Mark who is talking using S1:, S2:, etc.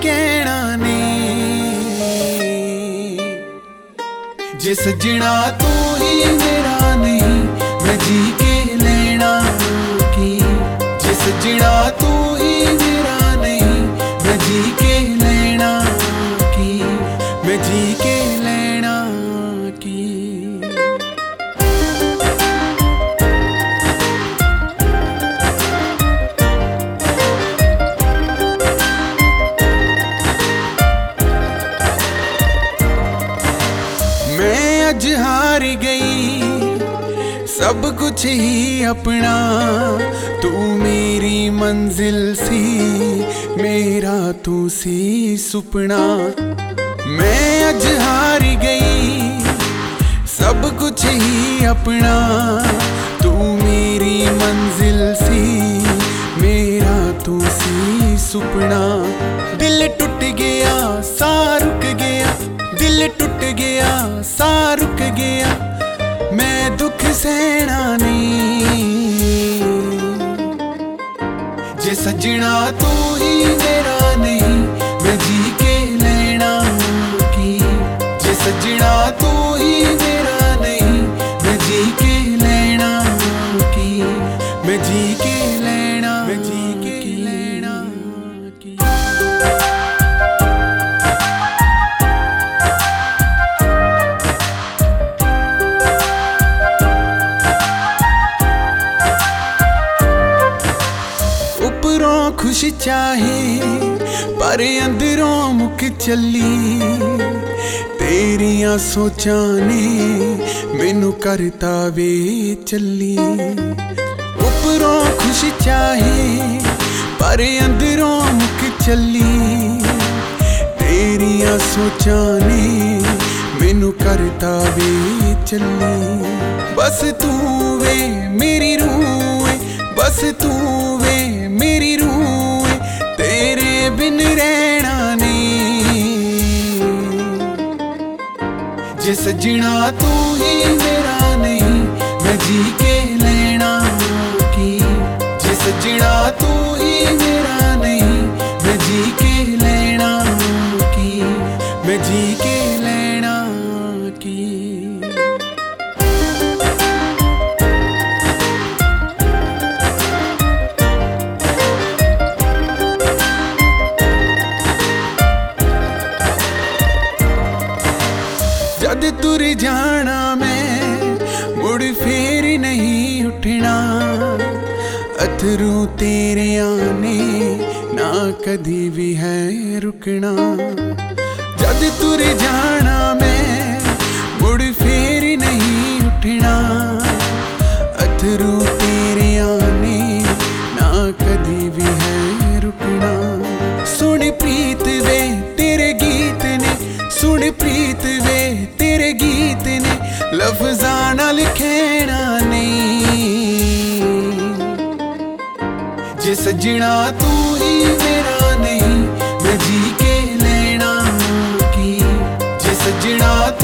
S1: कहना नहीं। जे सजना तू ही मेरा नहीं मैं जी के लेना की। जे सजना तू ही मेरा नहीं मैं जी के लेना की। मैं जी के लेना की। मैं अज हार गई सब कुछ ही अपना। तू मेरी मंजिल सी मेरा तू सी सुपना। मैं अज हार गई सब कुछ ही अपना। तू मेरी मंजिल सी मेरा तू सी सुपना। दिल टूट गया सा रुक गया। दिल टूट गया सा रुक गया। मैं दुख सहना नहीं। जे सजना तू ही मेरा नहीं मैं जी के लेना की। जे सजना तू ही मेरा नहीं मैं जी के लेना की। मैं जी के लेना मैं जी के लेना की। उपरों खुश चाहे पर अंदरों मुक चली। तेरियां सोचां ने मैनू करता वे चली। उपरों खुश चाहे पर अंदरों मुक चली। तेरियां सोचां ने मैनू करता वे चली। बस तू वे मेरी रूह है। बस तू वे मेरी रूह है। तेरे बिन रहना नहीं। जे सजना तू ही मेरा नहीं मैं जी के लेना की। जे सजना तू ही मेरा नहीं मैं जी के लेना की। मैं जी के लेना की। जद तुर जाना मैं मुड़ फेर नहीं उठना। अथरू तेरे आने ना कदी भी है रुकना। जद तुर जाना मैं मुड़ फेर नहीं उठना। अथरू तेरे आने ना कदी भी है रुकना। सुन प्रीत वे तेरे गीत ने। सुन प्रीत वे तेरे गीत ने लफ्ज़ां नाल लिखना नहीं। जे सजना तू ही मेरा नहीं मैं जी के लेना की। जे सजना